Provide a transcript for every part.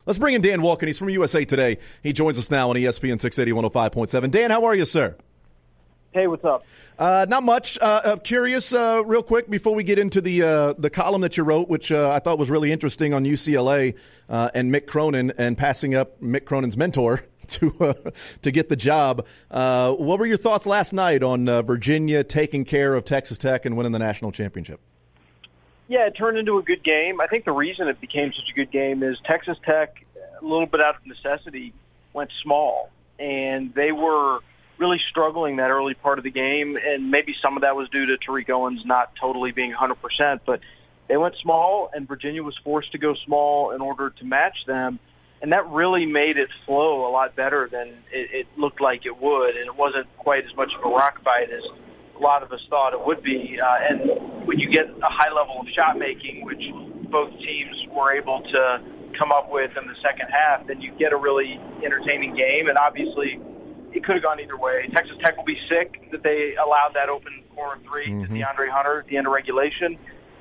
Let's bring in Dan Wolken. He's from USA Today. He joins us now on ESPN 680 105.7. Dan, how are you, sir? Hey, what's up? Not much. Curious, real quick, before we get into the column that you wrote, which I thought was really interesting on UCLA and Mick Cronin and passing up Mick Cronin's mentor to get the job. What were your thoughts last night on Virginia taking care of Texas Tech and winning the national championship? Yeah, it turned into a good game. I think the reason it became such a good game is Texas Tech, a little bit out of necessity, went small, and they were really struggling that early part of the game, and maybe some of that was due to Tariq Owens not totally being 100%, but they went small, and Virginia was forced to go small in order to match them, and that really made it flow a lot better than it looked like it would, and it wasn't quite as much of a rock fight as a lot of us thought it would be, and when you get a high level of shot making, which both teams were able to come up with in the second half, then you get a really entertaining game, and obviously it could have gone either way. Texas Tech will be sick that they allowed that open corner three to DeAndre Hunter at the end of regulation.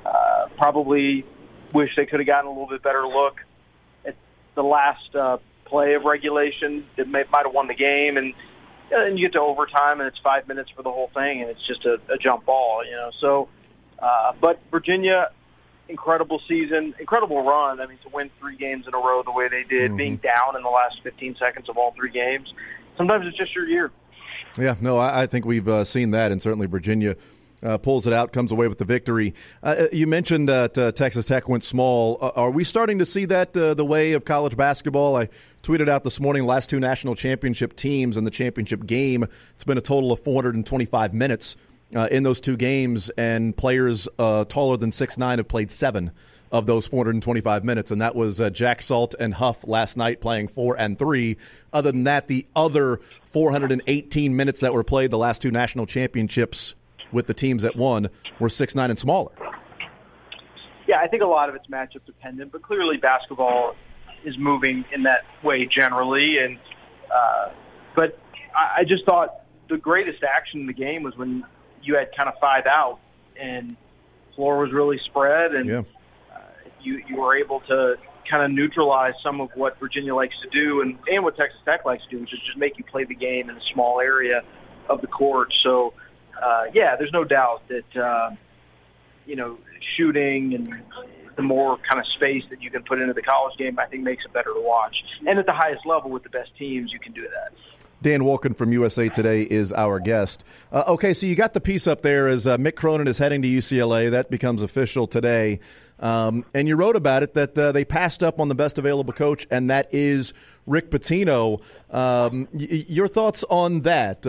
Probably wish they could have gotten a little bit better look at the last play of regulation. It might have won the game, and you get to overtime, and it's 5 minutes for the whole thing, and it's just a jump ball, you know. So, but Virginia, incredible season, incredible run. I mean, to win 3 games in a row the way they did, being down in the last 15 seconds of all 3 games. Sometimes it's just your year. Yeah, no, I think we've seen that, and certainly Virginia pulls it out, comes away with the victory. You mentioned that Texas Tech went small. Are we starting to see that the way of college basketball? I tweeted out this morning, last 2 national championship teams in the championship game. It's been a total of 425 minutes in those 2 games, and players taller than 6'9" have played 7 of those 425 minutes, and that was Jack Salt and Huff last night playing 4 and 3. Other than that, the other 418 minutes that were played the last 2 national championships with the teams that won were 6'9" and smaller. Yeah, I think a lot of it's matchup dependent, but clearly basketball is moving in that way generally. And but I just thought the greatest action in the game was when you had kind of 5 out and floor was really spread, and you were able to kind of neutralize some of what Virginia likes to do and what Texas Tech likes to do, which is just make you play the game in a small area of the court. So, there's no doubt that, shooting and the more kind of space that you can put into the college game, I think makes it better to watch. And at the highest level with the best teams, you can do that. Dan Wolken from USA Today is our guest. Okay, so you got the piece up there as Mick Cronin is heading to UCLA. That becomes official today. And you wrote about it that they passed up on the best available coach, and that is Rick Pitino. Your thoughts on that?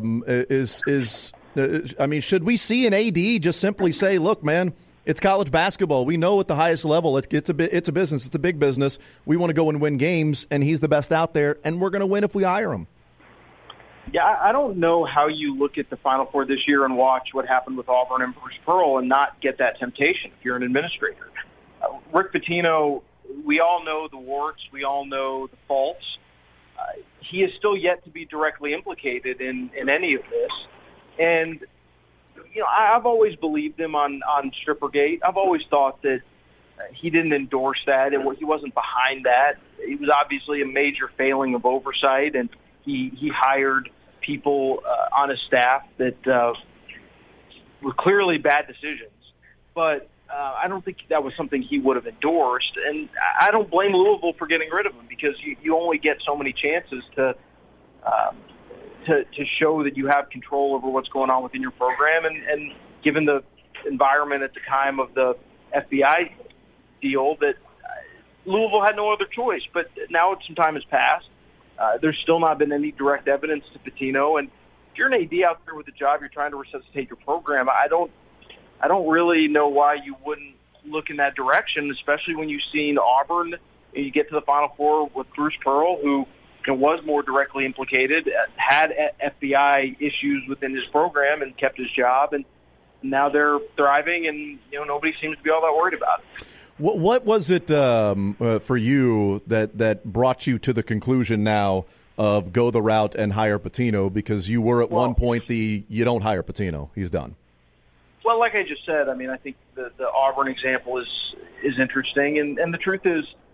Should we see an AD just simply say, look, man, it's college basketball. We know at the highest level it's a business. It's a big business. We want to go and win games, and he's the best out there, and we're going to win if we hire him. Yeah, I don't know how you look at the Final Four this year and watch what happened with Auburn and Bruce Pearl and not get that temptation if you're an administrator. Rick Pitino, we all know the warts. We all know the faults. He is still yet to be directly implicated in any of this. And, I've always believed him on Strippergate. I've always thought that he didn't endorse that. He wasn't behind that. It was obviously a major failing of oversight, and he hired people on his staff that were clearly bad decisions. But I don't think that was something he would have endorsed. And I don't blame Louisville for getting rid of him because you only get so many chances to show that you have control over what's going on within your program. And given the environment at the time of the FBI deal, that Louisville had no other choice. But now some time has passed. There's still not been any direct evidence to Pitino. And if you're an AD out there with a job, you're trying to resuscitate your program, I don't really know why you wouldn't look in that direction, especially when you've seen Auburn and you get to the Final Four with Bruce Pearl, who was more directly implicated, had FBI issues within his program and kept his job. And now they're thriving, and nobody seems to be all that worried about it. What was it for you that brought you to the conclusion now of go the route and hire Pitino? Because you were at one point you don't hire Pitino, he's done. Well, like I just said, I think the Auburn example is interesting, and the truth is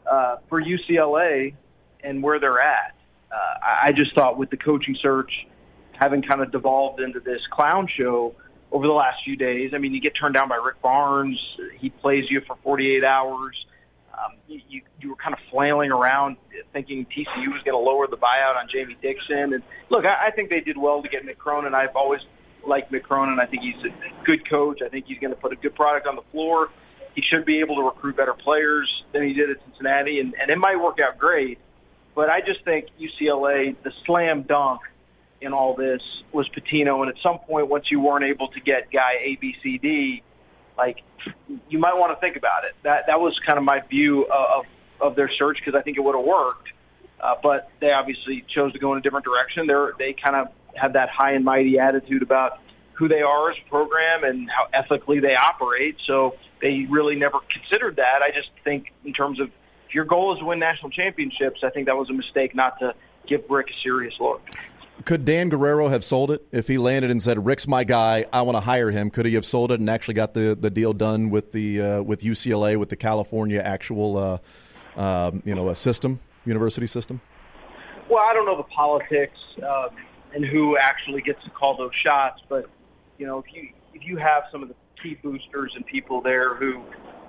for UCLA and where they're at. I just thought with the coaching search having kind of devolved into this clown show over the last few days, I mean, you get turned down by Rick Barnes. He plays you for 48 hours. You were kind of flailing around thinking TCU was going to lower the buyout on Jamie Dixon. And look, I think they did well to get Mick Cronin. I've always liked Mick Cronin. I think he's a good coach. I think he's going to put a good product on the floor. He should be able to recruit better players than he did at Cincinnati, and it might work out great. But I just think UCLA, the slam dunk in all this was Pitino, and at some point, once you weren't able to get guy A, B, C, D, like, you might want to think about it. That was kind of my view of their search, because I think it would have worked. But they obviously chose to go in a different direction. They kind of have that high and mighty attitude about who they are as a program and how ethically they operate. So they really never considered that. I just think in terms of if your goal is to win national championships, I think that was a mistake not to give Rick a serious look. Could Dan Guerrero have sold it if he landed and said, Rick's my guy, I want to hire him? Could he have sold it and actually got the deal done with with UCLA, with the California actual a system, university system? Well, I don't know the politics and who actually gets to call those shots, but if you have some of the key boosters and people there who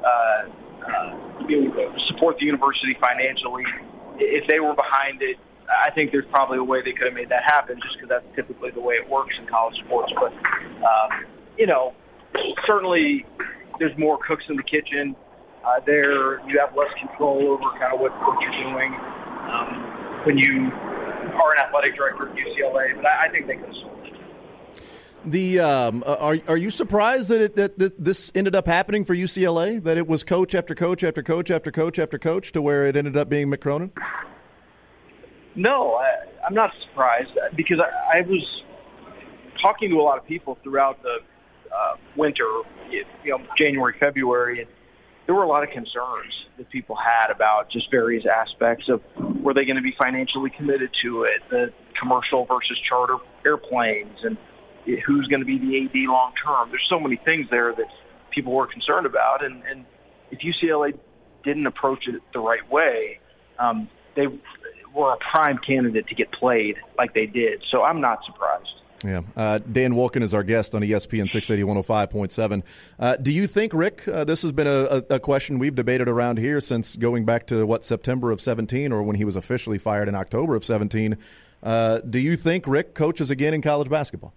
support the university financially, if they were behind it, I think there's probably a way they could have made that happen, just because that's typically the way it works in college sports. But, certainly there's more cooks in the kitchen. There you have less control over kind of what you're doing when you are an athletic director at UCLA. But I think they could have sold it. Are you surprised that this ended up happening for UCLA, that it was coach after coach after coach after coach after coach to where it ended up being Mick Cronin? No, I'm not surprised, because I was talking to a lot of people throughout the winter, January, February, and there were a lot of concerns that people had about just various aspects of were they going to be financially committed to it, the commercial versus charter airplanes, and who's going to be the AD long term. There's so many things there that people were concerned about, and if UCLA didn't approach it the right way, they were a prime candidate to get played like they did. So I'm not surprised. Yeah. Dan Wolken is our guest on ESPN 680 105.7. Do you think, Rick, this has been a question we've debated around here since going back to, September of 17, or when he was officially fired in October of 17. Do you think Rick coaches again in college basketball?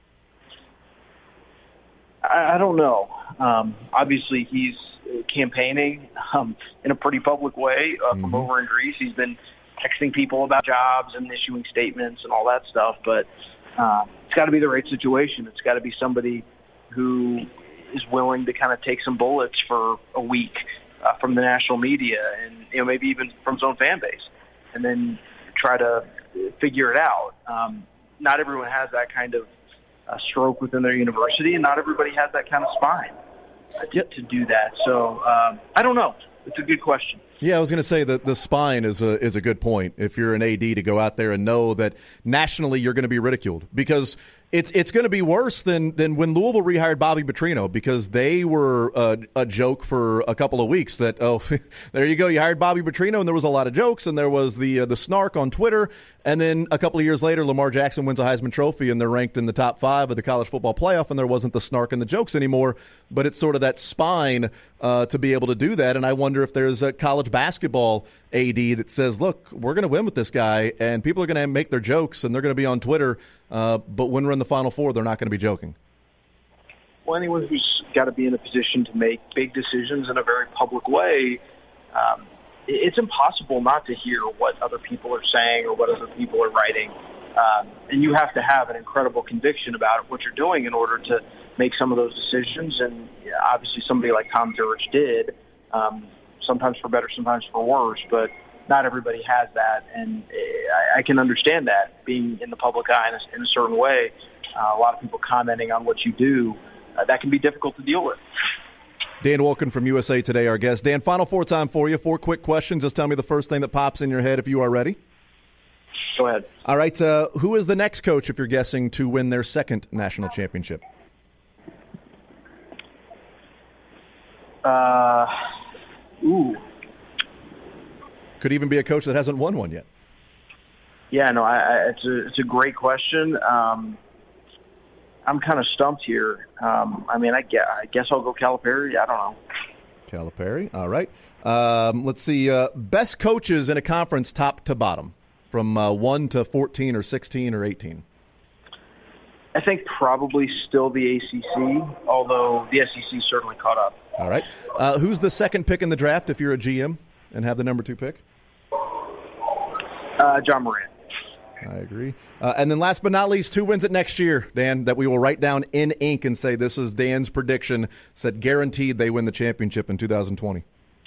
I don't know. Obviously, he's campaigning in a pretty public way from over in Greece. He's been texting people about jobs and issuing statements and all that stuff, but it's got to be the right situation. It's got to be somebody who is willing to kind of take some bullets for a week from the national media and maybe even from his own fan base, and then try to figure it out. Not everyone has that kind of stroke within their university, and not everybody has that kind of spine to do that. So I don't know. It's a good question. Yeah, I was going to say that the spine is a good point. If you're an AD, to go out there and know that nationally you're going to be ridiculed, because it's going to be worse than when Louisville rehired Bobby Petrino, because they were a joke for a couple of weeks. That there you go, you hired Bobby Petrino, and there was a lot of jokes, and there was the snark on Twitter, and then a couple of years later, Lamar Jackson wins a Heisman Trophy, and they're ranked in the top 5 of the college football playoff, and there wasn't the snark and the jokes anymore. But it's sort of that spine to be able to do that, and I wonder if there's a college basketball AD that says, look, we're going to win with this guy, and people are going to make their jokes, and they're going to be on Twitter, but when we're in the Final Four, they're not going to be joking. Well, anyone who's got to be in a position to make big decisions in a very public way, it's impossible not to hear what other people are saying or what other people are writing, and you have to have an incredible conviction about what you're doing in order to make some of those decisions, and obviously somebody like Tom Jurich did, sometimes for better, sometimes for worse, but not everybody has that, and I can understand that, being in the public eye in a certain way. A lot of people commenting on what you do, that can be difficult to deal with. Dan Wolken from USA Today, our guest. Dan, Final Four time for you. 4 quick questions. Just tell me the first thing that pops in your head if you are ready. Go ahead. All right. Who is the next coach, if you're guessing, to win their second national championship? could even be a coach that hasn't won one yet. Yeah, no, it's a great question. I'm kind of stumped here. I guess I'll go Calipari. I don't know. Calipari. All right. Let's see. Best coaches in a conference, top to bottom, from 1 to 14 or 16 or 18. I think probably still the ACC, although the SEC certainly caught up. All right. Who's the second pick in the draft if you're a GM and have the number 2 pick? John Morant. I agree. And then last but not least, 2 wins it next year, Dan, that we will write down in ink and say this is Dan's prediction. Said guaranteed they win the championship in 2020.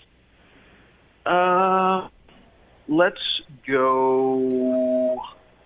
Let's go.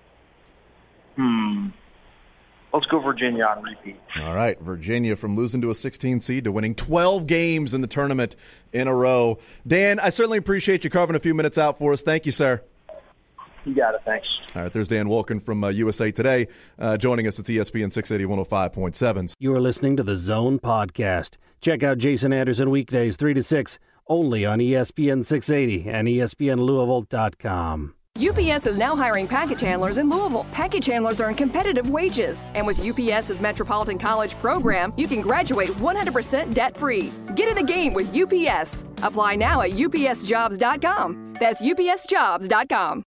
Let's go Virginia on repeat. All right, Virginia from losing to a 16 seed to winning 12 games in the tournament in a row. Dan, I certainly appreciate you carving a few minutes out for us. Thank you, sir. You got it. Thanks. All right, there's Dan Wolken from USA Today joining us at ESPN 680 105.7. You are listening to the Zone Podcast. Check out Jason Anderson weekdays 3 to 6 only on ESPN 680 and ESPNLouisville.com. UPS is now hiring package handlers in Louisville. Package handlers earn competitive wages. And with UPS's Metropolitan College program, you can graduate 100% debt-free. Get in the game with UPS. Apply now at upsjobs.com. That's upsjobs.com.